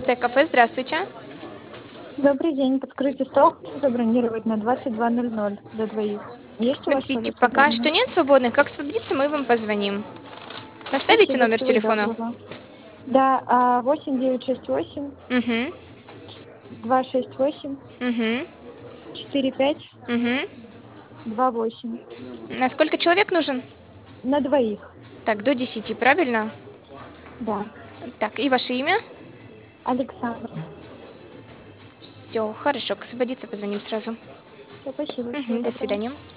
Т-кафе, здравствуйте. Добрый день. Подскажите, стол забронировать на 22:00 для двоих. Есть у вас Смотрите, столик пока что свободный? нет свободных. Как освободится, мы вам позвоним. Оставите Спасибо, номер всего телефона? доброго. Да, 8968 Угу, 268 угу, 4528. угу. На сколько человек нужен? На двоих. Так, до 10, правильно? Да. Так, и ваше имя? Александр. Все, хорошо, к освободиться позвоним сразу. Все, спасибо, всего Угу, до доброго. свидания.